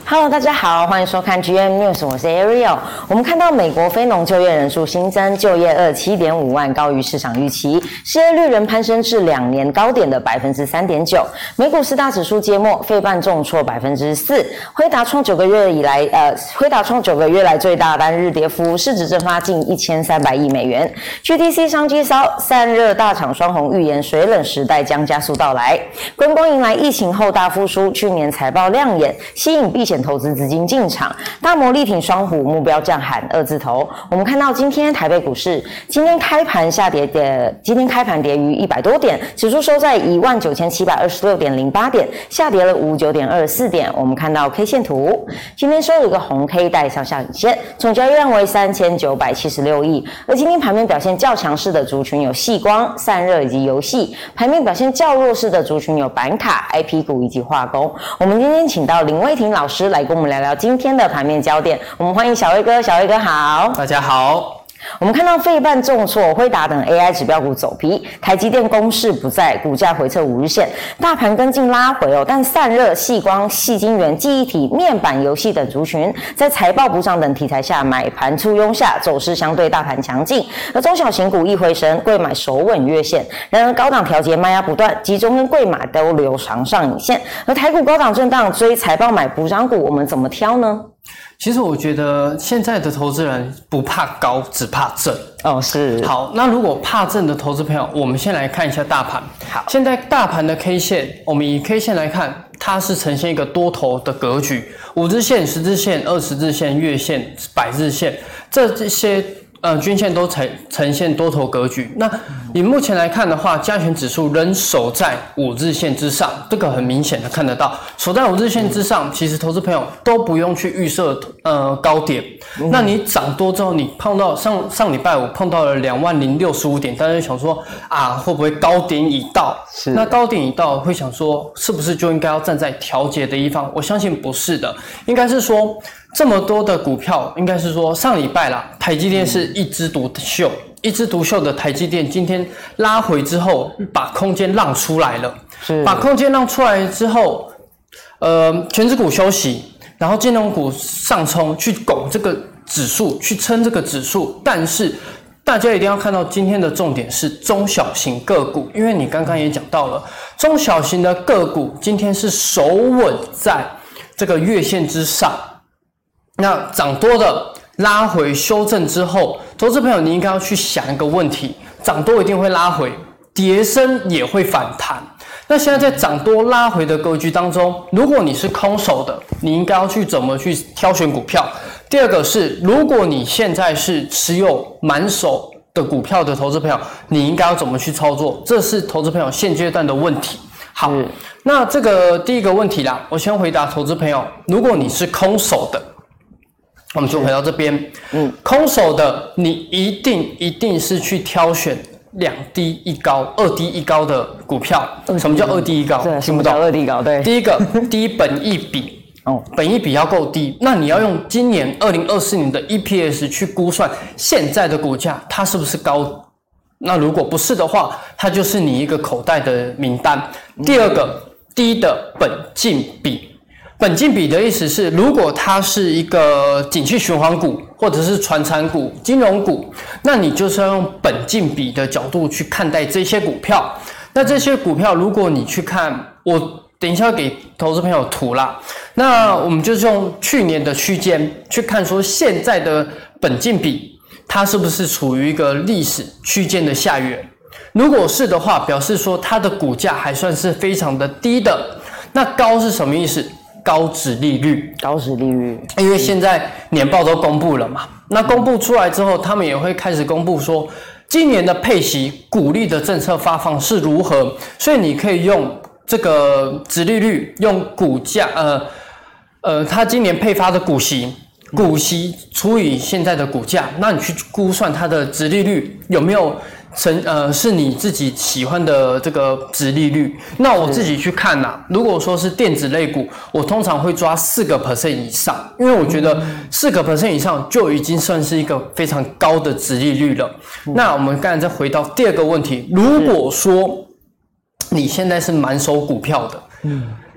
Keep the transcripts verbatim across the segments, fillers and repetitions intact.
Hello， 大家好，欢迎收看 G M News， 我是 Ariel。我们看到美国非农就业人数新增就业二十七点五万，高于市场预期，失业率仍攀升至两年高点的百分之三点九。美股四大指数揭末，费半重挫百分之四，辉达创九个月以来，呃，辉达创九个月来最大单日跌幅，市值蒸发近一千三百亿美元。G D C 商机骚，散热大厂双红预言水冷时代将加速到来。观光迎来疫情后大复苏，去年财报亮眼，吸引避险投资资金进场，大摩力挺双虎，目标降喊二字头。我们看到今天台北股市今天开盘下跌的，今天开盘跌逾一百多点，指数收在一万九千七百二十六点零八点，下跌了五十九点二十四点。我们看到 K 线图，今天收了一个红 K 带向下影线，总交易量为三千九百七十六亿。而今天盘面表现较强势的族群有矽光、散热以及游戏，盘面表现较弱势的族群有板卡、I P 股以及化工。我们今天请到林威霆老师来跟我们聊聊今天的盘面焦点。我们欢迎小威哥，小威哥好。 大家好。 我们看到费半重挫，辉达等 A I 指标股走低，台积电攻势不在，股价回测五日线，大盘跟进拉回哦。但散热、矽光、矽晶圆、记忆体、面板、游戏等族群，在财报补涨等题材下，买盘簇拥下，走势相对大盘强劲。而中小型股一回神，贵买守稳月线。然而高档调节卖压不断，集中跟贵买都留长上影线。而台股高档震荡，追财报买补涨股，我们怎么挑呢？ 其实我觉得现在的投资人不怕高，只怕正。 哦，是。 好，那如果怕正的投资朋友，我们先来看一下大盘。 好， 现在大盘的 K 线，我们以 K 线来看，它是呈现一个多头的格局，五日线、十日线、二十日线、月线、百日线，这这些。呃，均线都呈呈现多头格局。那以目前来看的话，加权指数仍守在五日线之上，这个很明显的看得到，守在五日线之上，其实投资朋友都不用去预设呃高点。嗯、那你涨多之后，你碰到上上礼拜五碰到了两万零六十五点，大家就想说啊，会不会高点已到？ 是。 那高点已到，会想说是不是就应该要站在调节的一方？我相信不是的，应该是说。这么多的股票，应该是说上礼拜啦，台积电是一枝独秀，嗯、一枝独秀的台积电今天拉回之后，把空间让出来了，是把空间让出来之后，呃，全指股休息，然后金融股上冲去拱这个指数，去撑这个指数，但是大家一定要看到今天的重点是中小型个股，因为你刚刚也讲到了，中小型的个股今天是守稳在这个月线之上。那涨多的拉回修正之后，投资朋友你应该要去想一个问题：涨多一定会拉回，跌深也会反弹。那现在在涨多拉回的格局当中，如果你是空手的，你应该要去怎么去挑选股票？第二个是，如果你现在是持有满手的股票的投资朋友，你应该要怎么去操作？这是投资朋友现阶段的问题。好，那这个第一个问题啦，我先回答投资朋友：如果你是空手的。我们就回到这边，嗯，空手的你一定一定是去挑选两低一高、二低一高的股票。什么叫二低一高？ 听不懂。二低一高，对。 第一个低本益比，哦，本益比要够低。那你要用今年二零二四年的 E P S 去估算现在的股价，它是不是高？那如果不是的话，它就是你一个口袋的名单。第二个低的本净比。本净比的意思是，如果它是一个景气循环股，或者是传产股、金融股，那你就是要用本净比的角度去看待这些股票。那这些股票，如果你去看，我等一下给投资朋友图啦。那我们就是用去年的区间去看，说现在的本净比它是不是处于一个历史区间的下缘？如果是的话，表示说它的股价还算是非常的低的。那高是什么意思？高殖利率， 高殖利率， 因为现在年报都公布了嘛，那公布出来之后，他们也会开始公布说，今年的配息股利的政策发放是如何，所以你可以用这个殖利率，用股价，呃呃，它今年配发的股息，股息除以现在的股价，那你去估算它的殖利率有没有成呃是你自己喜欢的这个殖利率。那我自己去看呐、啊，如果说是电子类股，我通常会抓四个 percent 以上，因为我觉得四个 percent 以上就已经算是一个非常高的殖利率了。嗯、那我们刚才再回到第二个问题，如果说你现在是满手股票的，嗯，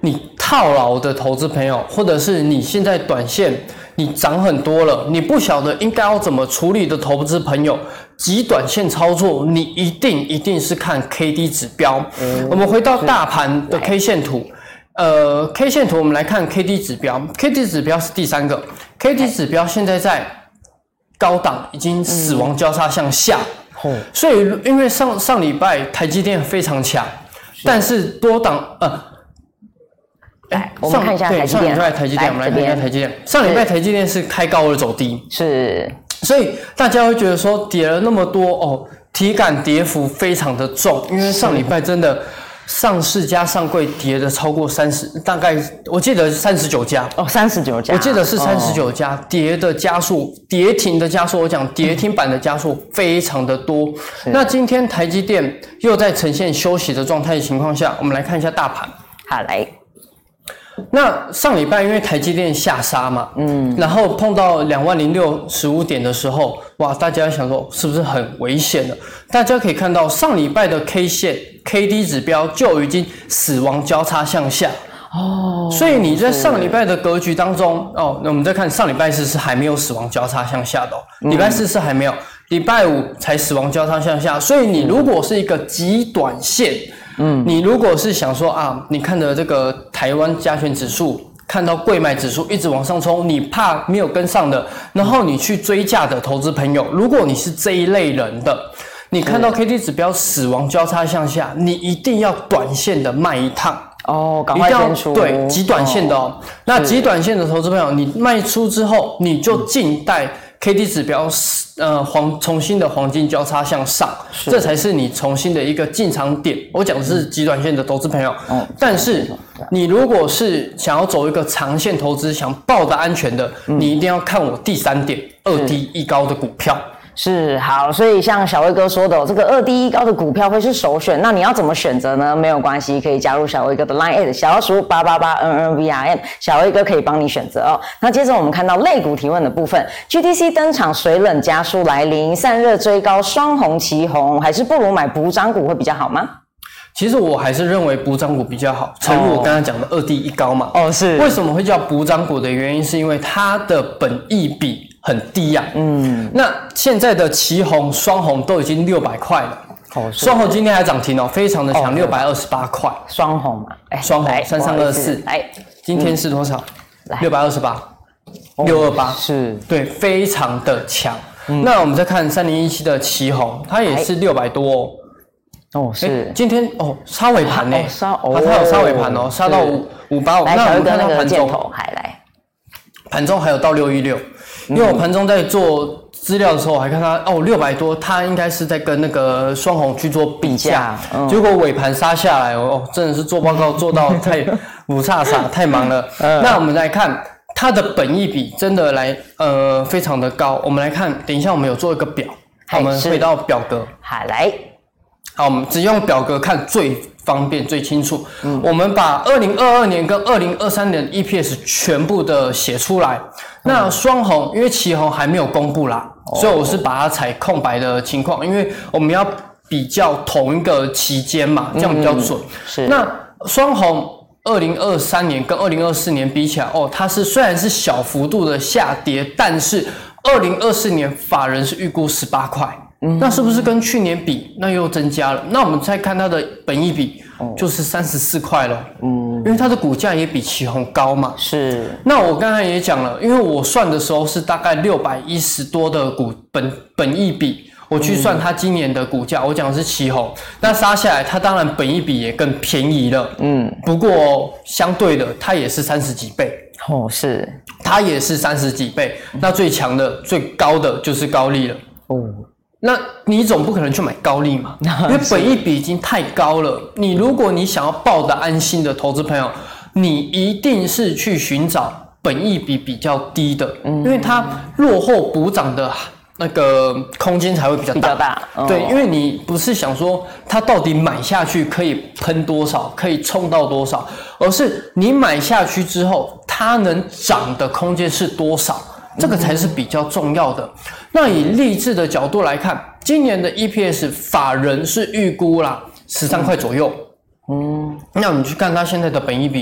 你套牢的投资朋友，或者是你现在短线你涨很多了，你不晓得应该要怎么处理的投资朋友，极短线操作，你一定一定是看 K D 指标。嗯、我们回到大盘的 K 线图。呃 ，K 线图我们来看 K D 指标 ，K D 指标是第三个 ，K D 指标现在在高档已经死亡交叉向下，嗯、所以因为上上礼拜台积电非常强，但是多档呃， 来我们看一下台积电， 上礼拜台积电，我们来看一下台积电，上礼拜台积电是开高而走低， 是， 所以大家会觉得说跌了那么多哦，体感跌幅非常的重，因为上礼拜真的。上市加上柜跌的超过三十，大概我记得三十九家哦，三十九家， 我记得是三十九家，跌的家数，跌停的家数，我讲跌停板的家数非常的多。嗯、那今天台积电又在呈现休息的状态的情况下，我们来看一下大盘。 好，来。 那上礼拜因为台积电下杀嘛，嗯，然后碰到两万零六十五点的时候，哇，大家想说是不是很危险了？大家可以看到上礼拜的 K 线 K D 指标就已经死亡交叉向下哦，所以你在上礼拜的格局当中哦，那我们再看上礼拜四是还没有死亡交叉向下的哦，礼拜四是还没有，礼拜五才死亡交叉向下，所以你如果是一个极短线。嗯，你如果是想说啊，你看着这个台湾加权指数，看到柜买指数一直往上冲，你怕没有跟上的，然后你去追价的投资朋友，如果你是这一类人的，你看到 K D 指标死亡交叉向下，你一定要短线的卖一趟哦，赶快先出， 对，极短线的哦。哦那极短线的投资朋友，你卖出之后，你就静待 K D 指标呃黄重新的黄金交叉向上，这才是你重新的一个进场点。我讲的是极短线的投资朋友，嗯、但是你如果是想要走一个长线投资，想抱的安全的，嗯、你一定要看我第三点，二低一高的股票。 是好，所以像小威哥说的、哦，这个二低一高的股票会是首选。那你要怎么选择呢？没有关系，可以加入小威哥的 Line at 小老鼠八八八 N N V R M， 小威哥可以帮你选择哦。那接着我们看到类股提问的部分 ，G T C 登场，水冷加速来临，散热追高，双红齐红，还是不如买补涨股会比较好吗？ 其实我还是认为补涨股比较好，诚如我刚才讲的二低一高嘛。 哦，是。 为什么会叫补涨股的原因，是因为它的本益比很低呀、啊。嗯。那现在的旗红、双红都已经六百块了。哦。双红今天还涨停哦，非常的强，六百二十八块。 双红嘛，哎， 双红三三二四， 来， 今天是多少？六百二十八，六二八， 是， 对，非常的强。嗯、那我们再看三零一七的旗红，它也是六百多哦。 哦，是， 今天哦杀尾盘呢， 杀哦，它有杀尾盘哦，杀到五五八五。 那我们看到盘中还来，盘中还有到六一六，因为我盘中在做资料的时候，我还看它哦六百多，它应该是在跟那个双红去做比价，嗯、结果尾盘杀下来哦，真的是做报告做到太五叉叉，太忙了。嗯、那我们来看它的本益比真的来呃非常的高，我们来看，等一下我们有做一个表，我们回到表格， 好来。 好，我们只用表格看最方便、最清楚。嗯、我们把二零二二年跟二零二三年的 E P S 全部的写出来。嗯、那双红，因为旗红还没有公布啦，哦、所以我是把它采空白的情况，因为我们要比较同一个期间嘛，这样比较准。嗯、 是。 那双红二零二三年跟二零二四年比起来，哦，它是虽然是小幅度的下跌，但是二零二四年法人是预估十八块。那是不是跟去年比，那又增加了？那我们再看它的本益比，就是三十四块了。嗯，因为它的股价也比旗红高嘛。 是。 那我刚才也讲了，因为我算的时候是大概六百一十多的股本本益比，我去算它今年的股价，我讲的是旗红，那杀下来，它当然本益比也更便宜了。嗯，不过相对的，它也是三十几倍。 哦，是。 它也是三十几倍。那最强的、最高的就是高利了。哦。那你总不可能去买高利嘛，因为本益比已经太高了。你如果你想要抱得安心的投资朋友，你一定是去寻找本益比比较低的，因为它落后补涨的那个空间才会比较大。 比较大， 哦、对，因为你不是想说它到底买下去可以喷多少，可以冲到多少，而是你买下去之后，它能涨的空间是多少。这个才是比较重要的。那以励志的角度来看，今年的 E P S 法人是预估啦十三块左右。嗯，那我们去看它现在的本益比，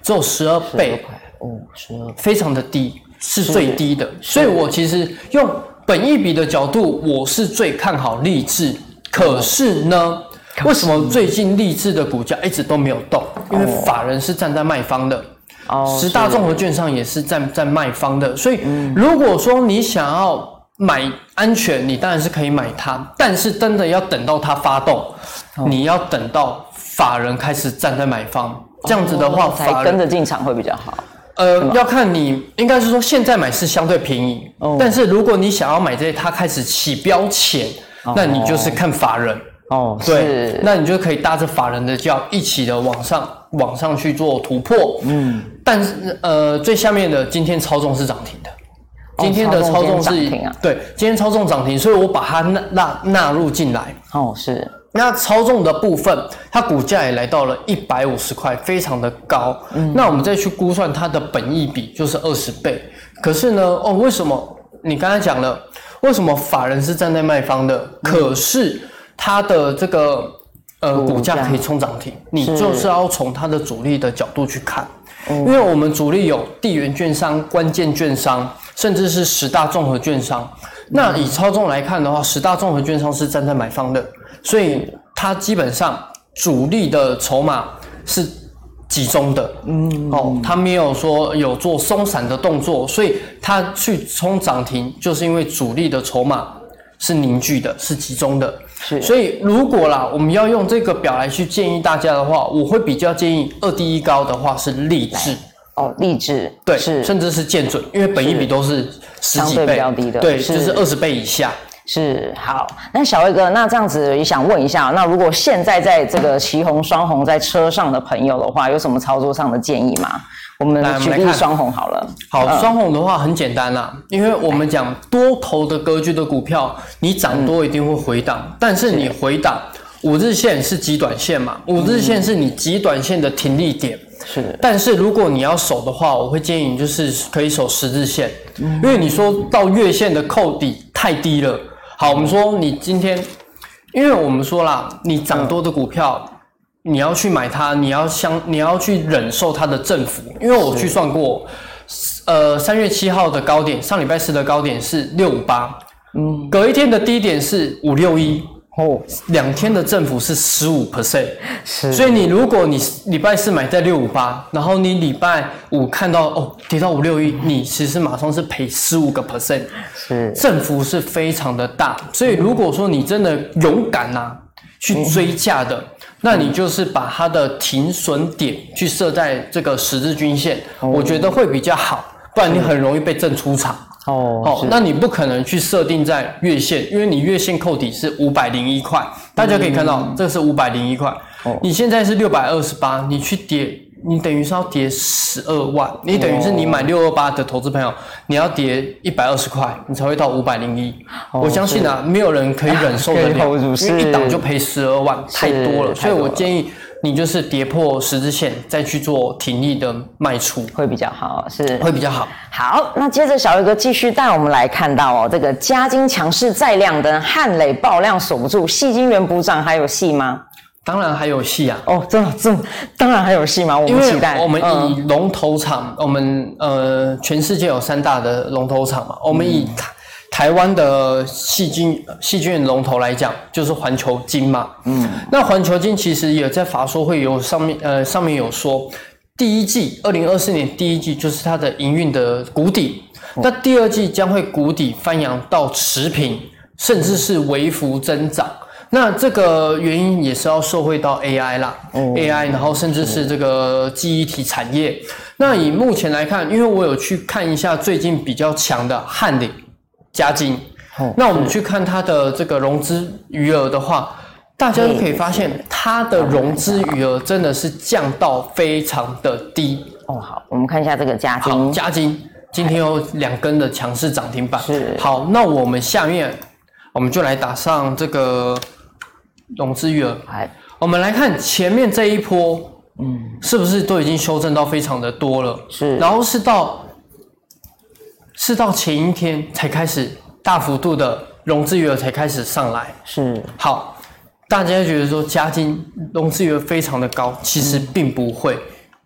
只有十二倍， 哦，十二， 非常的低，是最低的。所以我其实用本益比的角度，我是最看好励志。可是呢，为什么最近励志的股价一直都没有动？因为法人是站在卖方的。哦，十大综合券商也是站在卖方的，所以如果说你想要买安全，你当然是可以买它，但是真的要等到它发动，哦、你要等到法人开始站在买方，这样子的话， 哦、才跟着进场会比较好。 呃，要看你应该是说现在买是相对便宜，哦、但是如果你想要买这些它开始起标前，哦、那你就是看法人。 哦， 对，那你就可以搭着法人的轿一起的往上往上去做突破。嗯，但是呃最下面的今天超重是涨停的，今天的超重是、哦啊、对，今天超重涨停，所以我把它纳纳纳入进来。 哦，是。 那超重的部分，它股价也来到了一百五十块，非常的高。嗯，那我们再去估算它的本益比就是二十倍。可是呢，哦，为什么你刚才讲了，为什么法人是站在卖方的？嗯、可是它的这个呃股价可以冲涨停，你就是要从它的主力的角度去看，因为我们主力有地缘券商、关键券商，甚至是十大综合券商。那以超重来看的话，十大综合券商是站在买方的，所以它基本上主力的筹码是集中的，嗯，哦，它没有说有做松散的动作，所以它去冲涨停，就是因为主力的筹码是凝聚的，是集中的。是，所以如果啦，我们要用这个表来去建议大家的话，我会比较建议二低一高的话是励志。 哦，励志对，是，甚至是建准，因为本益比都是十几倍， 相对比较低的， 对，就是二十倍以下。 是，好，那小魏哥，那这样子也想问一下，那如果现在在这个旗红双红在车上的朋友的话，有什么操作上的建议吗？我们举例双红好了。 好，嗯、双红的话很简单啦，因为我们讲多头的格局的股票，你涨多一定会回档，嗯、但是你回档，五日线是极短线嘛，五日线是你极短线的停利点。是，但是如果你要守的话，我会建议你就是可以守十日线，嗯、因为你说到月线的扣底太低了。好，我们说你今天，因为我们说啦，你涨多的股票，嗯、你要去买它，你要相，你要去忍受它的振幅，因为我去算过，呃，三月七号的高点，上礼拜四的高点是六五八，嗯，隔一天的低点是五六一。哦，两天的振幅是 百分之十五， 是，所以你如果你礼拜四买在六五八，然后你礼拜五看到哦跌到五六一，你其实马上是赔 百分之十五， 是，振幅是非常的大。所以如果说你真的勇敢啊去追价的，嗯、那你就是把它的停损点去设在这个十日均线，哦、我觉得会比较好，不然你很容易被震出场。哦，哦，那你不可能去设定在月线，因为你月线扣底是五百零一块，大家可以看到，嗯、这个是五百零一块，哦、你现在是六百二十八，你去跌，你等于是要跌十二万，你等于是你买六二八的投资朋友，你要跌一百二十块，你才会到五百零一。我相信啊，没有人可以忍受得了，因为一档就赔十二万，太多了，所以我建议。你就是跌破十日线，再去做停利的卖出， 会比较好，是会比较好。 好，那接着小魏哥继续带我们来看到哦，这个嘉金强势再亮灯，汉磊爆量守不住，矽晶圆补涨还有戏吗？ 当然还有戏啊！ 哦，这这当然还有戏吗？我们期待。 我们以龙头厂，嗯、我们呃全世界有三大的龙头厂嘛，我们以。嗯台湾的矽晶矽晶圆龙头来讲，就是环球晶嘛。嗯，那环球晶其实也在法说会有上面呃上面有说，第一季二零二四年第一季就是它的营运的谷底，哦、那第二季将会谷底翻扬到持平，甚至是微幅增长。那这个原因也是要受惠到 A I 啦、哦、，A I， 然后甚至是这个记忆体产业。那以目前来看，因为我有去看一下最近比较强的汉磊。嘉金，哦、那我们去看它的这个融资余额的话，大家都可以发现它的融资余额真的是降到非常的低。 哦，好，我们看一下这个嘉金。 好，嘉金今天有两根的强势涨停板。是。好，那我们下面我们就来打上这个融资余额。哎，我们来看前面这一波，嗯，是不是都已经修正到非常的多了？是。然后是到。是到前一天才开始大幅度的融资余额才开始上来，是好，大家觉得说嘉金融资余额非常的高，其实并不会，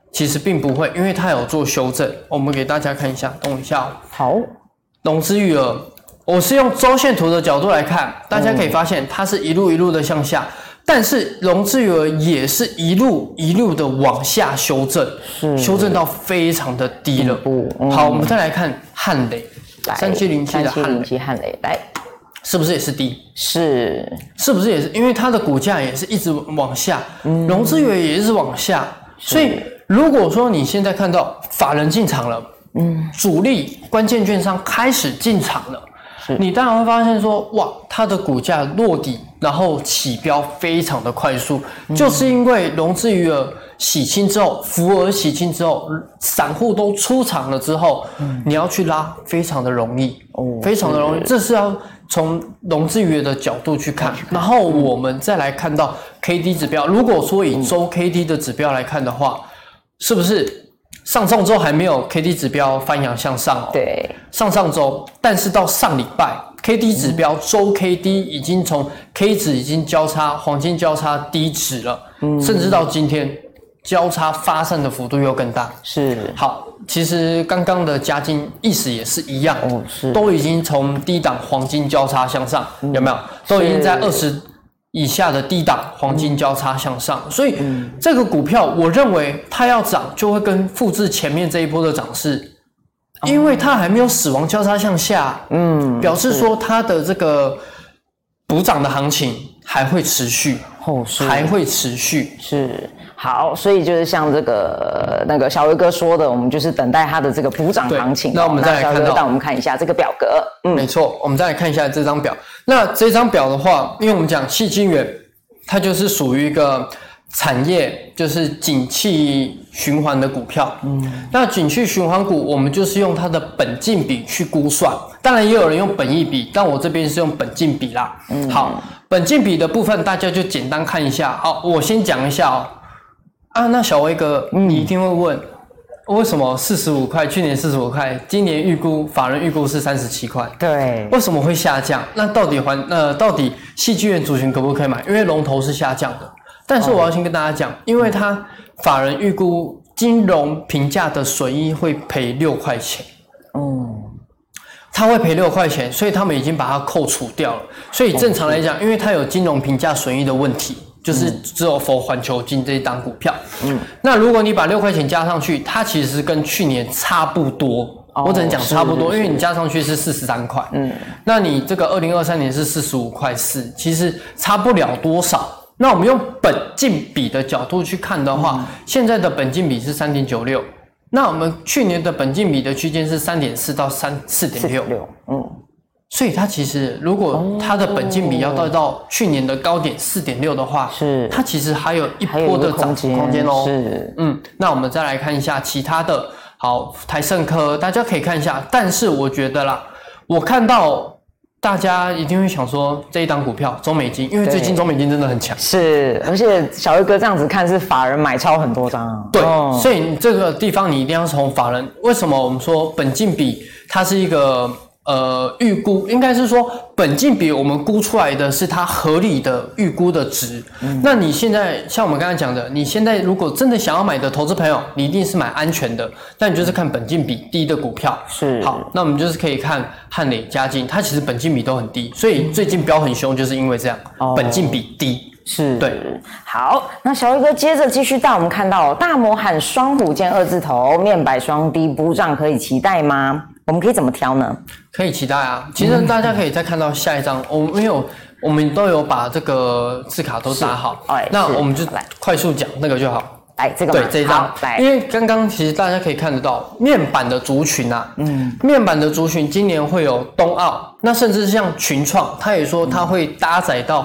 其实并不会，因为它有做修正。我们给大家看一下，等一下哦。 好， 融资余额，我是用周线图的角度来看，大家可以发现它是一路一路的向下，但是融资余额也是一路一路的往下修正，修正到非常的低了。嗯、好，我们再来看汉磊，三七零七的汉磊， 汉磊来。 是不是也是低？ 是， 是不是也是？因为它的股价也是一直往下，嗯、融资余额也是往下，所以如果说你现在看到法人进场了，嗯，主力关键券商开始进场了，你当然会发现说，哇，它的股价落底，然后起标非常的快速，嗯、就是因为融资余额洗清之后，浮额洗清之后，散户都出场了之后，嗯、你要去拉非常的容易，哦、非常的容易，这是要从融资余额的角度去看，然后我们再来看到 K D 指标。如果说以周 K D 的指标来看的话，是不是上上周还没有 K D 指标翻阳向上哦？ 对， 上上周，但是到上礼拜 K D 指标周 K D 已经从 K 值已经交叉黄金交叉低值了，嗯、甚至到今天交叉发散的幅度又更大。 是， 好。其实刚刚的嘉金意思也是一样，哦、是都已经从低档黄金交叉向上，嗯、有没有？都已经在二十以下的低档黄金交叉向上，嗯、所以、嗯、这个股票我认为它要涨就会跟复制前面这一波的涨势，哦、因为它还没有死亡交叉向下，嗯，表示说它的这个补涨的行情还会持续，哦，还会持续， 是。好，所以就是像这个那个小维哥说的，我们就是等待它的这个补涨行情。 那我们再来看到， 让我们看一下这个表格。 嗯，没错，我们再来看一下这张表。那这张表的话，因为我们讲矽晶圆，它就是属于一个产业，就是景气循环的股票。嗯，那景气循环股，我们就是用它的本净比去估算。当然也有人用本益比，但我这边是用本净比啦。嗯，好，本净比的部分大家就简单看一下。好，我先讲一下哦。啊，那小威哥，你一定会问，嗯、为什么四十五块？去年四十五块，今年预估法人预估是三十七块， 对， 为什么会下降？那到底还呃，到底矽晶圆族群可不可以买？因为龙头是下降的，但是我要先跟大家讲，哦、因为它法人预估金融评价的损益会赔六块钱，嗯，他会赔六块钱，所以他们已经把它扣除掉了。所以正常来讲，因为它有金融评价损益的问题。就是只有否环球金这一档股票，嗯，那如果你把六块钱加上去，它其实跟去年差不多，哦、我只能讲差不多，因为你加上去是四十三块，嗯，那你这个二零二三年是四十五块四，其实差不了多少。那我们用本净比的角度去看的话，嗯、现在的本净比是 三点九六， 那我们去年的本净比的区间是 三点四 到 四点六， 嗯。所以它其实，如果它的本净比要到到去年的高点 四点六 的话，是它其实还有一波的涨幅空间哦。是，嗯，那我们再来看一下其他的，好，台盛科大家可以看一下，但是我觉得啦，我看到大家一定会想说这一档股票中美金，因为最近中美金真的很强。 是，而且小威哥这样子看是法人买超很多张啊。 对，哦、所以这个地方你一定要从法人。为什么我们说本净比它是一个？呃，预估应该是说本净比我们估出来的是它合理的预估的值。嗯、那你现在像我们刚才讲的，你现在如果真的想要买的投资朋友，你一定是买安全的，那你就是看本净比低的股票。是，好，那我们就是可以看汉磊、嘉金，它其实本净比都很低，所以最近飙很凶，就是因为这样，哦、本净比低。 是， 对， 好，那小威哥接着继续带我们看到大摩喊双虎见二字头，面板双低补涨可以期待吗？我们可以怎么挑呢？ 可以期待啊！其实大家可以再看到下一张，我们有我们都有把这个字卡都打好，那我们就快速讲那个就好。 来，这个对这一张，因为刚刚其实大家可以看得到面板的族群啊，嗯，面板的族群今年会有冬奥，那甚至像群创，他也说他会搭载到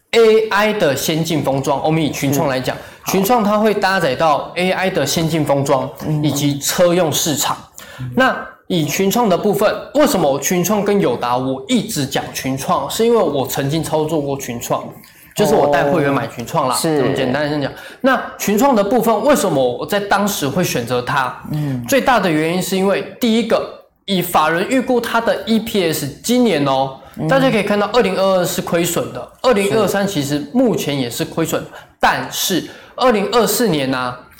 A I 的先进封装。我们以群创来讲，群创它会搭载到 A I 的先进封装以及车用市场，那。以群创的部分，为什么群创跟友达我一直讲群创，是因为我曾经操作过群创，就是我带会员买群创啦，这么简单的先讲。那群创的部分，为什么我在当时会选择它？嗯，最大的原因是因为第一个，以法人预估它的 E P S 今年哦，嗯、大家可以看到二零二二是亏损的，二零二三其实目前也是亏损，但是二零二四年呢、啊？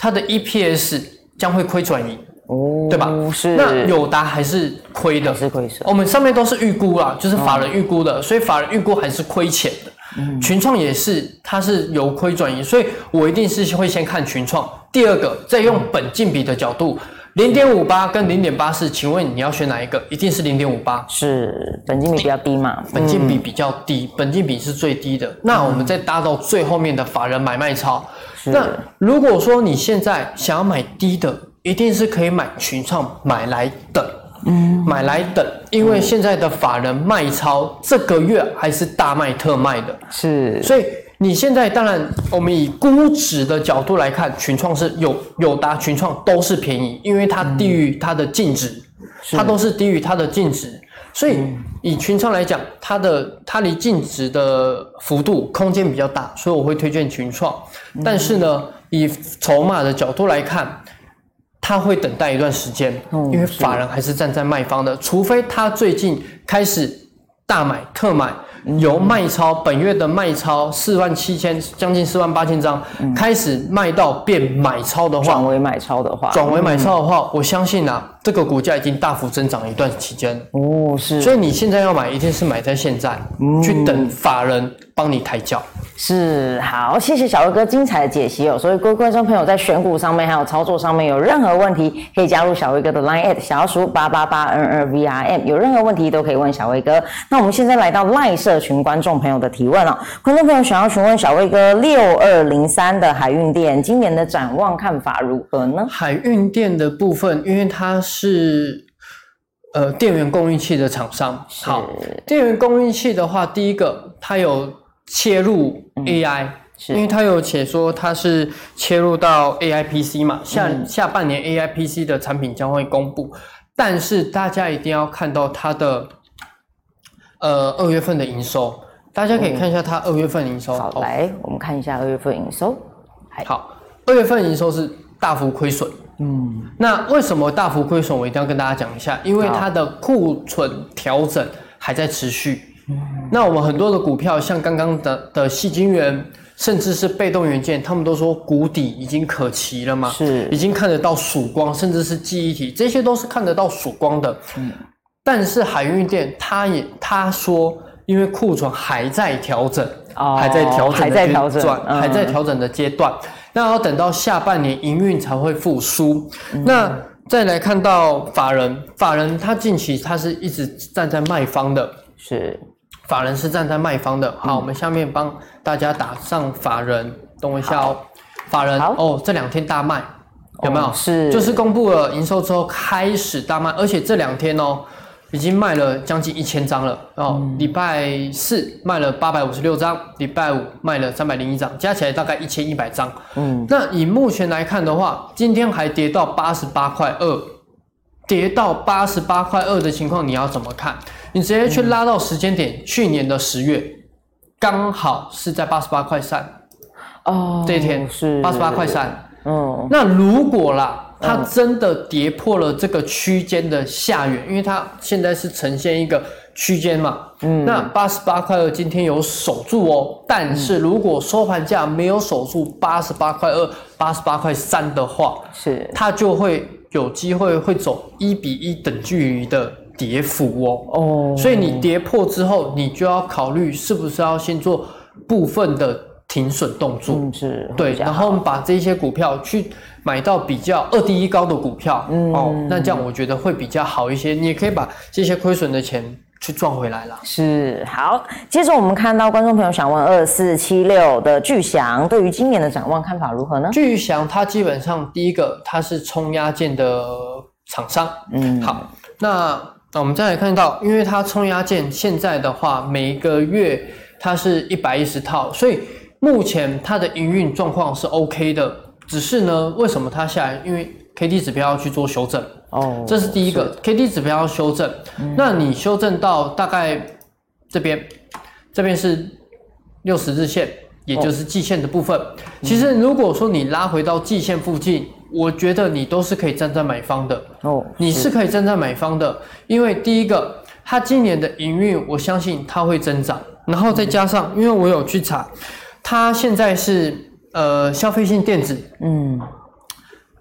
它的 E P S 将会亏转盈。 哦， 对吧？ 是。 那友达还是亏的， 还是亏损。 我们上面都是预估啦，就是法人预估的，嗯、所以法人预估还是亏钱的。嗯、群创也是，它是由亏转盈，所以我一定是会先看群创。第二个，再用本净比的角度，零点五八跟零点八四，请问你要选哪一个？一定是零点五八， 是本净比比较低嘛？ 本净比比较低，嗯、本净比是最低的。那我们再搭到最后面的法人买卖超。那如果说你现在想要买低的，一定是可以买群创买来等，嗯，买来等，因为现在的法人卖超这个月还是大卖特卖的， 是， 所以你现在当然我们以估值的角度来看，群创是有友达、群创都是便宜，因为它低于它的净值，嗯、它都是低于它的净值，所以以群创来讲，它的它离净值的幅度空间比较大，所以我会推荐群创。嗯、但是呢，以筹码的角度来看。他会等待一段时间，嗯、因为法人还是站在卖方的，除非他最近开始大买特买，由卖超本月的卖超四万七千，将近四万八千张，嗯、开始卖到变买超的话， 转为买超的话， 转为买超的话，嗯、我相信啊，这个股价已经大幅增长了一段期间哦，是， 所以你现在要买，一定是买在现在，嗯、去等法人帮你抬轿。 是，好，谢谢小威哥精彩的解析哦。所以各位观众朋友在选股上面还有操作上面有任何问题，可以加入小威哥的 Line at 小老鼠八八八 N 二 V R M， 有任何问题都可以问小威哥。那我们现在来到 Line 社群观众朋友的提问哦，观众朋友想要询问小威哥六二零三的海运电今年的展望看法如何呢？ 海运电的部分，因为它是呃电源供应器的厂商，好，电源供应器的话，第一个它有切入 A I，嗯、因为它有写说它是切入到 A I P C 嘛，下、嗯、下半年 A I P C 的产品将会公布，但是大家一定要看到它的呃二月份的营收，大家可以看一下它二月份营收。 嗯、好，哦、来我们看一下二月份营收。 好，二月份营收是大幅亏损。嗯，那为什么大幅亏损？我一定要跟大家讲一下，因为它的库存调整还在持续。嗯、那我们很多的股票，像刚刚的的矽晶圆，甚至是被动元件，他们都说谷底已经可期了嘛， 是已经看得到曙光，甚至是记忆体，这些都是看得到曙光的。嗯，但是海运电，他也他说，因为库存还在调整，哦、还在调整的阶段， 嗯、 还在调整的阶段，那要等到下半年营运才会复苏。嗯、那再来看到法人，法人他近期他是一直站在卖方的， 是。 法人是站在卖方的，好，嗯、我们下面帮大家打上法人，等我一下哦。法人哦，这两天大卖，有没有？ 哦、是， 就是公布了营收之后开始大卖，而且这两天哦，已经卖了将近一千张了哦。礼、嗯、拜四卖了八百五十六张，礼拜五卖了三百零一张，加起来大概一千一百张。嗯，那以目前来看的话，今天还跌到八十八块二，跌到八十八块二的情况，你要怎么看？你直接去拉到时间点，嗯、去年的十月，刚好是在八十八块三，哦，这一天是八十八块三，嗯，那如果啦，它真的跌破了这个区间的下缘，因为它现在是呈现一个区间嘛，嗯，那八十八块二今天有守住哦，但是如果收盘价没有守住八十八块二、八十八块三的话， 是它就会有机会会走一比一等距离的跌幅哦，哦，所以你跌破之后，你就要考虑是不是要先做部分的停损动作， 嗯，是， 对，然后把这些股票去买到比较二低一高的股票，嗯，哦，那这样我觉得会比较好一些，你也可以把这些亏损的钱去赚回来了。 是，好，接着我们看到观众朋友想问二四七六的巨翔对于今年的展望看法如何呢？ 巨翔它基本上第一个它是冲压件的厂商，嗯，好，那那我们再来看到，因为它冲压件现在的话，每一个月它是一百一十套，所以目前它的营运状况是 OK 的。只是呢，为什么它下来？因为 K D 指标要去做修正，哦，这是第一个 K D 指标要修正。嗯、那你修正到大概这边，这边是六十日线，也就是季线的部分。哦、其实如果说你拉回到季线附近，我觉得你都是可以站在买方的哦，你是可以站在买方的，因为第一个，它今年的营运，我相信它会增长，然后再加上，因为我有去查，它现在是呃消费性电子，嗯，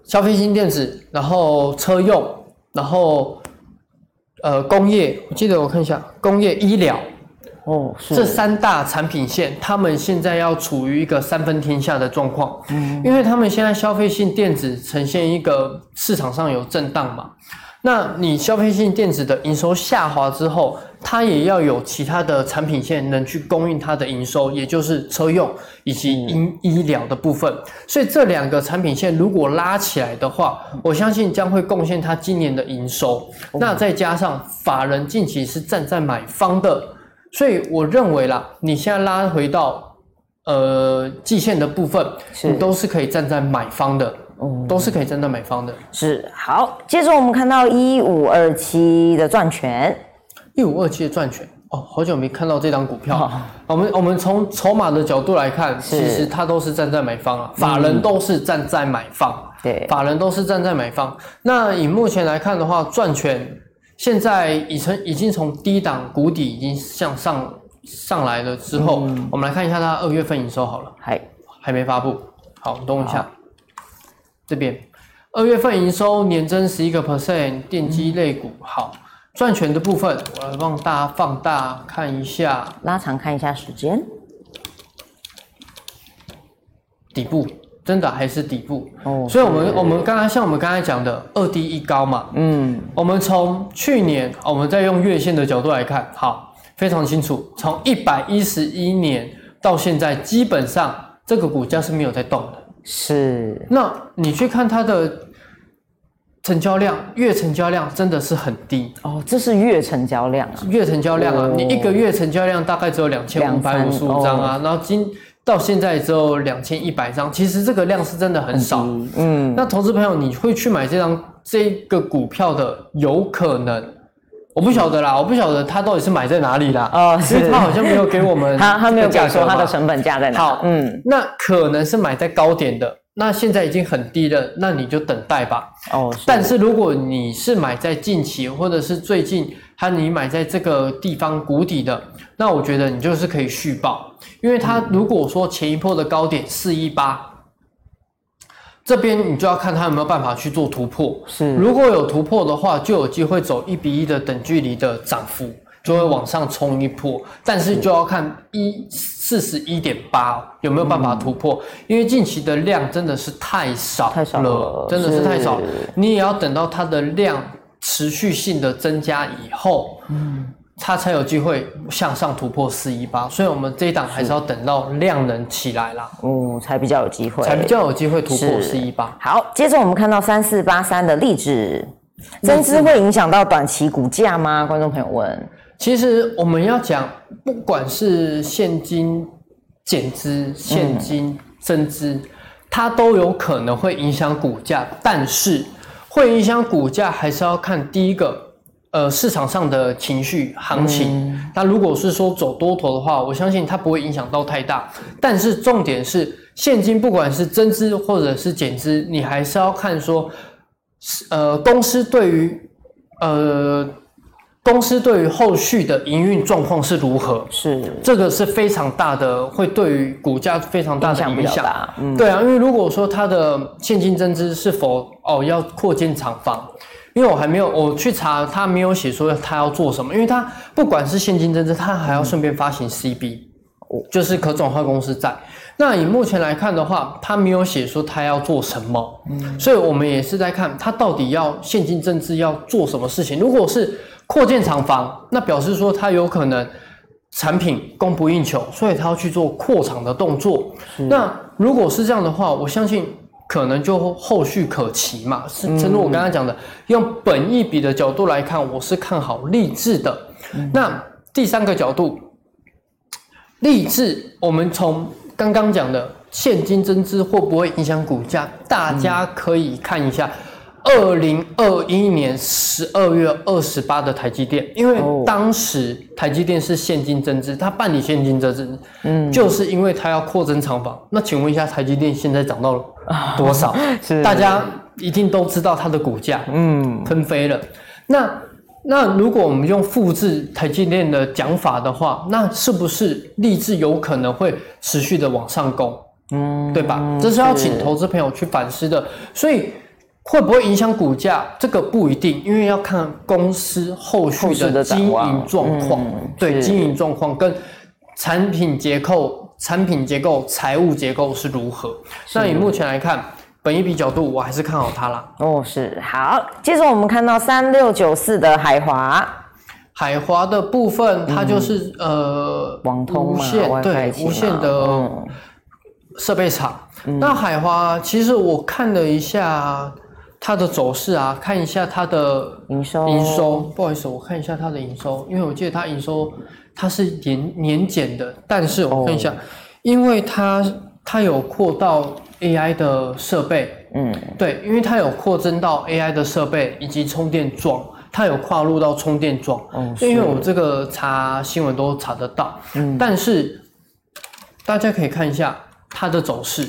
消费性电子，然后车用，然后呃工业，我记得我看一下，工业、医疗。 哦，是这三大产品线，他们现在要处于一个三分天下的状况，嗯，因为他们现在消费性电子呈现一个市场上有震荡嘛，那你消费性电子的营收下滑之后，它也要有其他的产品线能去供应它的营收，也就是车用以及医医疗的部分，所以这两个产品线如果拉起来的话，我相信将会贡献它今年的营收，那再加上法人近期是站在买方的。所以我认为啦，你现在拉回到呃季线的部分，你都是可以站在买方的，嗯，都是可以站在买方的。 是好，接着我们看到一五二七的赚权， 一五二七的赚权哦，好久没看到这档股票。哦、我们我们从筹码的角度来看，其实它都是站在买方啊，法人都是站在买方， 对、嗯， 法人都是站在买方。那以目前来看的话，赚权。现在已成已经从低档谷底已经向上上来了之后，嗯、我们来看一下它二月份营收好了，还还没发布。好，等我一下，这边二月份营收年增十一个 percent， 电机类股。好，赚权的部分，我来帮大家放大看一下， 拉长看一下时间， 底部。真的还是底部，哦，所以我们我们刚刚像我们刚才讲的二低一高嘛，嗯，我们从去年我们再用月线的角度来看，好，非常清楚，从一百一十一年到现在，基本上这个股价是没有在动的， 是。 那你去看它的成交量，月成交量真的是很低哦，这是月成交量啊， 月成交量啊，哦、你一个月成交量大概只有两千五百五十五张啊，哦、然后今到现在只有两千一百张，其实这个量是真的很少。嗯，那投资朋友，你会去买这张这个股票的，有可能，我不晓得啦，我不晓得他到底是买在哪里啦。哦，因为他好像没有给我们他他没有给说他的成本价在哪。 好，嗯，那可能是买在高点的，那现在已经很低了，那你就等待吧。哦，是但是如果你是买在近期或者是最近，和你买在这个地方谷底的，那我觉得你就是可以续报。因为它如果说前一波的高点四一八，这边你就要看它有没有办法去做突破。是，如果有突破的话，就有机会走一比一的等距离的涨幅，就会往上冲一波。但是就要看一四十一点八有没有办法突破，嗯、因为近期的量真的是太少了， 太少了， 真的是太少了。你也要等到它的量持续性的增加以后，嗯。它才有机会向上突破四一八，所以我们这一档还是要等到量能起来啦， 嗯，才比较有机会， 才比较有机会突破四一八。 好，接着我们看到三四八三的力指，增资会影响到短期股价吗？观众朋友问。 其实我们要讲，不管是现金减资、现金增资，嗯、它都有可能会影响股价，但是会影响股价还是要看第一个。呃，市场上的情绪行情，嗯、那如果是说走多头的话，我相信它不会影响到太大。但是重点是，现金不管是增资或者是减资，你还是要看说，呃，公司对于呃公司对于后续的营运状况是如何， 是这个是非常大的，会对于股价非常大的影响。 嗯、 对啊，因为如果说它的现金增资是否哦要扩建厂房。因为我还没有，我去查，他没有写说他要做什么，因为他不管是现金增资，他还要顺便发行 C B，、嗯、就是可转换公司债。那以目前来看的话，他没有写说他要做什么，嗯、所以我们也是在看他到底要现金增资要做什么事情。如果是扩建厂房，那表示说他有可能产品供不应求，所以他要去做扩厂的动作。那如果是这样的话，我相信。可能就后续可期嘛，是正如我刚才讲的，嗯、用本益比的角度来看，我是看好力智的。嗯、那第三个角度，力智，我们从刚刚讲的现金增资会不会影响股价，大家可以看一下二零二一年十二月二十八的台积电，因为当时台积电是现金增资，它办理现金增资，嗯，就是因为它要扩增厂房。那请问一下，台积电现在涨到了多少？是大家一定都知道它的股价，嗯，喷飞了。那那如果我们用复制台积电的讲法的话，那是不是力智有可能会持续的往上攻？嗯，对吧？这是要请投资朋友去反思的。所以会不会影响股价？这个不一定，因为要看公司后续的经营状况，嗯、对经营状况跟产品结构、产品结构、财务结构是如何。那以目前来看，本益比角度，我还是看好它啦。 哦，是好。接着我们看到三六九四的海华。 海华的部分，它就是、嗯、呃网通嘛， 无线对无线的设备厂。嗯、那海华其实我看了一下它的走势啊，看一下它的营收。 营收，不好意思，我看一下它的营收，因为我记得它营收它是年年减的，但是我看一下，哦、因为它它有扩到 A I 的设备，嗯，对，因为它有扩增到 A I 的设备以及充电桩。它有跨入到充电桩，哦、因为我这个查新闻都查得到，嗯，但是大家可以看一下它的走势，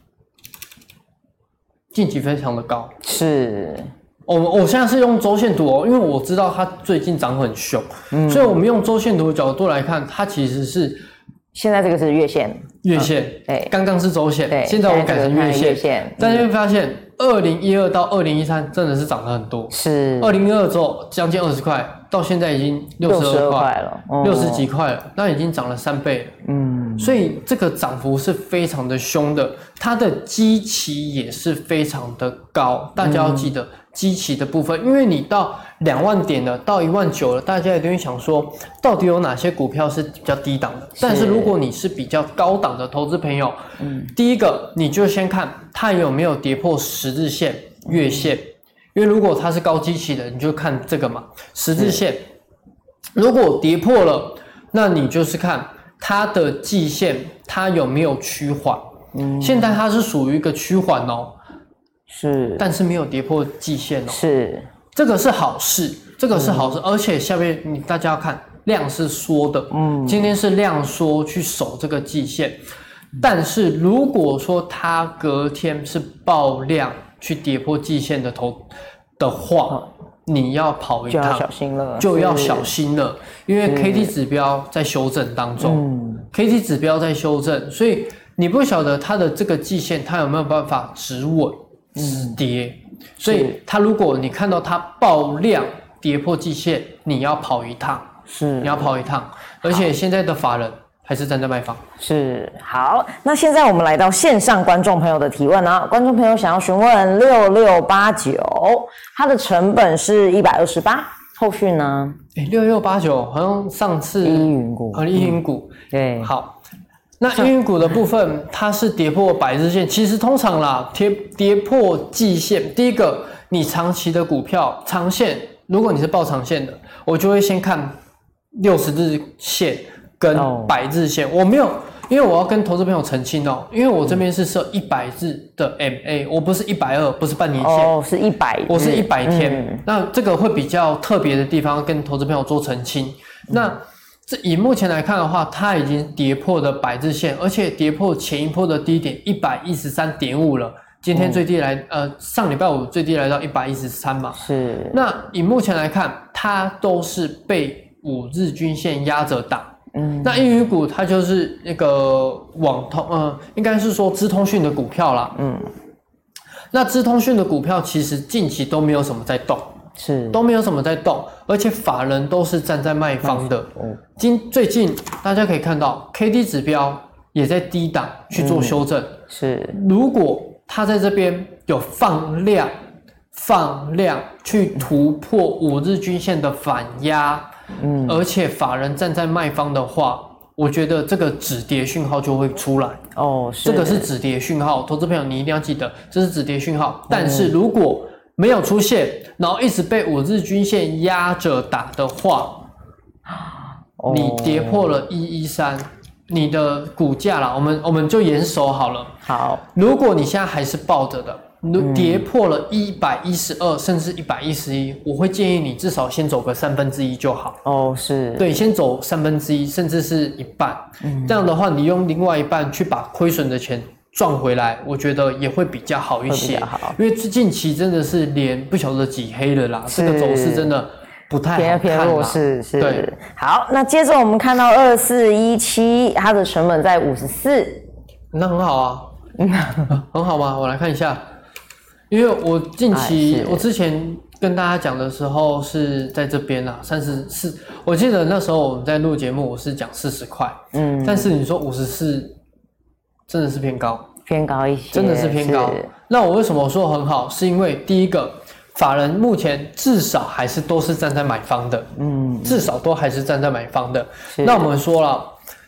近期非常的高， 是， 我我现在是用周线图哦，因为我知道它最近涨很凶，嗯，所以我们用周线图的角度来看，它其实是现在这个是月线， 月线，对、嗯，刚刚是周线， 对， 现在我改成月线， 月线， 大家会发现。二零一二到二零一三真的是涨了很多， 是二零一二之后将近二十块，到现在已经六十二块了，六十几块了，那已经涨了三倍了。嗯，所以这个涨幅是非常的凶的，它的基期也是非常的高，大家要记得基期的部分，因为你到两万点了，到一万九了，大家一定会想说，到底有哪些股票是比较低档的？但是如果你是比较高档的投资朋友，嗯，第一个你就先看它有没有跌破十日线、月线，因为如果它是高基期的，你就看这个嘛，十日线，如果跌破了，那你就是看它的季线，它有没有趋缓。嗯，现在它是属于一个趋缓哦， 是， 但是没有跌破季线哦， 是， 这个是好事，这个是好事，嗯、而且下面你大家要看量是缩的，嗯，今天是量缩去守这个季线。但是如果说它隔天是爆量去跌破季线的头的话，你要跑一趟就要小心了， 就要小心了，因为 K D 指标在修正当中，嗯、K D 指标在修正，所以你不晓得它的这个季线它有没有办法止稳止跌，嗯、所以它如果你看到它爆量跌破季线，你要跑一趟， 是你要跑一趟，而且现在的法人还是站在卖方。 是，好，那现在我们来到线上观众朋友的提问啊，观众朋友想要询问六六八九，它的成本是一百二十八，后续呢？ 哎，六六八九好像上次依云股， 啊，依云股， 嗯，对， 好。那依云股的部分，它是跌破百日线，其实通常啦，跌跌破季线，第一个，你长期的股票长线，如果你是抱长线的，我就会先看六十日线跟百日线，哦、我没有，因为我要跟投资朋友澄清哦，因为我这边是设一百日的 M A， 我不是一百二，不是半年线， 哦，是一百， 我是一百天，嗯、那这个会比较特别的地方跟投资朋友做澄清，嗯、那。这以目前来看的话，它已经跌破了百日线，而且跌破前一波的低点一百一十三点五了。今天最低来，嗯、呃，上礼拜五最低来到一百一十三嘛。 是。 那以目前来看，它都是被五日均线压着打。嗯。那依云股它就是那个网通，呃，应该是说资通讯的股票啦。嗯。那资通讯的股票其实近期都没有什么在动。 是都没有什么在动，而且法人都是站在卖方的。嗯，今最近大家可以看到 K D 指标也在低档去做修正。嗯、是，如果它在这边有放量，放量去突破五日均线的反压，嗯，而且法人站在卖方的话，我觉得这个止跌讯号就会出来。哦，是这个是止跌讯号，投资朋友你一定要记得，这是止跌讯号。但是如果没有出现，然后一直被五日均线压着打的话，哦、你跌破了一一三，你的股价啦，我们我们就严守好了。 好， 如果你现在还是抱着的，跌破了一百一十二甚至一百一十一，我会建议你至少先走个三分之一就好。 哦，是， 对，先走三分之一，甚至是一半。嗯，这样的话，你用另外一半去把亏损的钱赚回来，我觉得也会比较好一些，因为近期真的是连不晓得几黑了啦，这个走势真的不太好看啦， 偏弱势是。 对， 好，那接着我们看到二四一七，它的成本在五十四， 那很好啊，很好吗？我来看一下， 因为我近期、 哎、 我之前跟大家讲的时候是在这边啊，三十四，我记得那时候我们在录节目，我是讲四十块，嗯，但是你说五十四，真的是偏高， 偏高一些， 真的是偏高。那我为什么说很好？是因为第一个，法人目前至少还是都是站在买方的，嗯，至少都还是站在买方的。那我们说了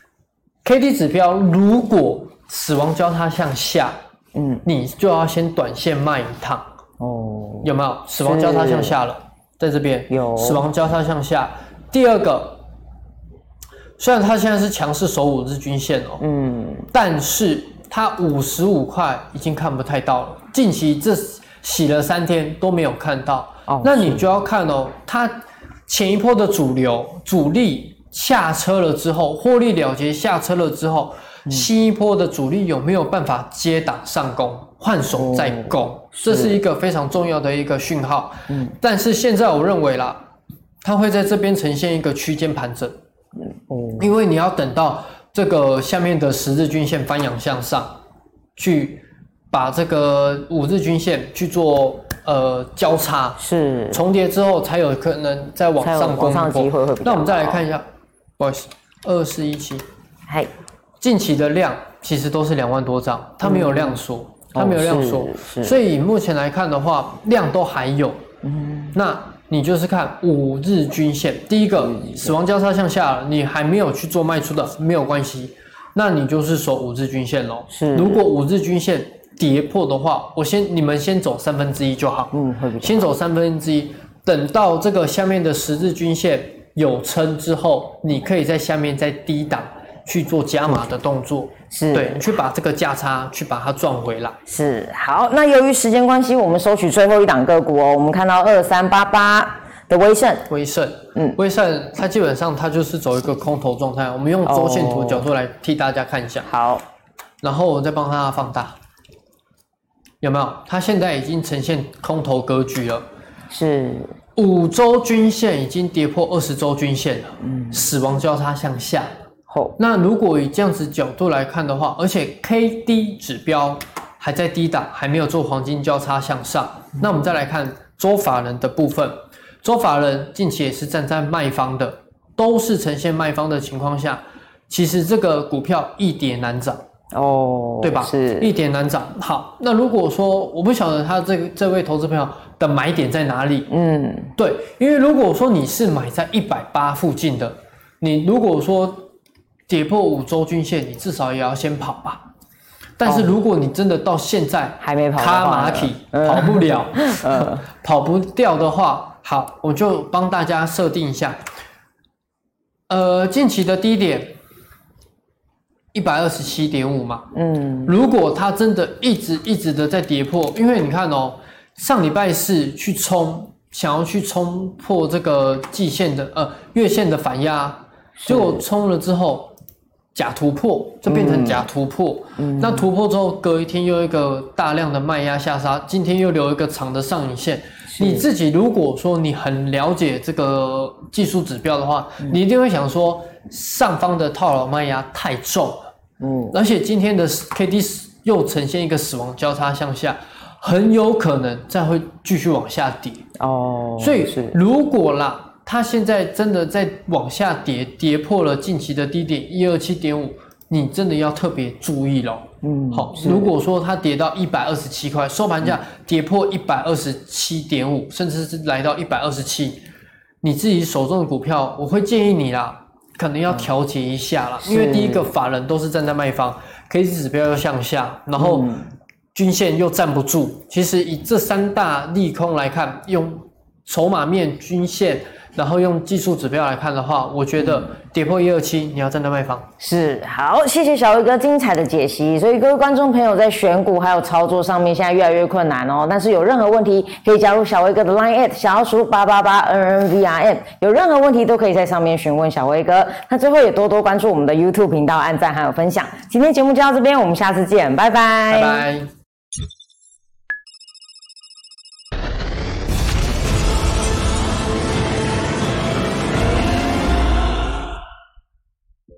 ，K D 指标如果死亡交叉向下，嗯，你就要先短线卖一趟。哦，有没有死亡交叉向下了？在这边有死亡交叉向下。第二个，虽然它现在是强势守五日均线哦，嗯，但是它五十五块已经看不太到了。近期这洗了三天都没有看到，哦，那你就要看哦，它前一波的主流主力下车了之后，获利了结下车了之后。新一波的主力有没有办法接档上攻，换手再攻？哦，这是一个非常重要的一个讯号。嗯，但是现在我认为啦，它会在这边呈现一个区间盘整。嗯，哦，因为你要等到这个下面的十日均线翻阳向上，去把这个五日均线去做呃交叉， 是重叠之后才有可能再往上攻一波。那我们再来看一下，不好意思，二四一七，嗨。近期的量其实都是两万多张，它没有量缩，嗯，它没有量缩，哦，所以目前来看的话，量都还有。嗯，那你就是看五日均线，第一个死亡交叉向下了，你还没有去做卖出的没有关系，那你就是守五日均线咯。是，如果五日均线跌破的话，我先你们先走三分之一就好，嗯，会比较好，先走三分之一，等到这个下面的十日均线有撑之后，你可以在下面再低档。去做加码的动作，是对你去把这个价差去把它赚回来。是好，那由于时间关系，我们收取最后一档个股哦。我们看到二三八八的威盛， 威盛，嗯，威盛它基本上它就是走一个空头状态。我们用周线图的角度来替大家看一下。好，然后我再帮它放大，有没有？它现在已经呈现空头格局了。是。五周均线已经跌破二十周均线了，嗯，死亡交叉向下。那如果以这样子角度来看的话，而且 K D 指标还在低档，还没有做黄金交叉向上。那我们再来看周法人的部分，周法人近期也是站在卖方的，都是呈现卖方的情况下，其实这个股票一跌难涨哦，对吧？是一跌难涨。好，那如果说我不晓得他这个这位投资朋友的买点在哪里，嗯，对，因为如果说你是买在一百八附近的，你如果说跌破五周均线，你至少也要先跑吧。但是如果你真的到现在还没跑， 卡马体跑不了，嗯、跑不掉的话，好，我就帮大家设定一下。呃，近期的低点一百二十七点五嘛，嗯，如果它真的一直一直的在跌破，因为你看哦，上礼拜四去冲，想要去冲破这个季线的呃月线的反压，结果冲了之后。假突破就变成假突破，嗯、那突破之后隔一天又一个大量的卖压下杀，今天又留一个长的上影线。你自己如果说你很了解这个技术指标的话，嗯、你一定会想说上方的套牢卖压太重了，嗯，而且今天的 K D 又呈现一个死亡交叉向下，很有可能再会继续往下跌哦。所以如果啦。它现在真的在往下跌，跌破了近期的低点一二七点五，你真的要特别注意咯。嗯，好，如果说它跌到一百二十七块，收盘价跌破一百二十七点五，甚至是来到一百二十七，你自己手中的股票，我会建议你啦，可能要调节一下啦，嗯、因为第一个法人都是站在卖方 ，K D 指标又向下，然后均线又站不住。其实以这三大利空来看，用筹码面均线。然后用技术指标来看的话，我觉得跌破一二七，你要站在卖方。是，好，谢谢小威哥精彩的解析。所以各位观众朋友在选股还有操作上面，现在越来越困难哦。但是有任何问题可以加入小威哥的 Line at 小老鼠八八八 N N V R M， 有任何问题都可以在上面询问小威哥。那最后也多多关注我们的 YouTube 频道，按赞还有分享。今天节目就到这边，我们下次见，拜拜，拜拜。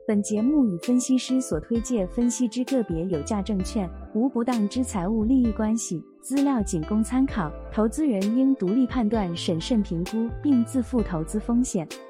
本节目与分析师所推介分析之个别有价证券无不当之财务利益关系，资料仅供参考，投资人应独立判断、审慎评估，并自负投资风险。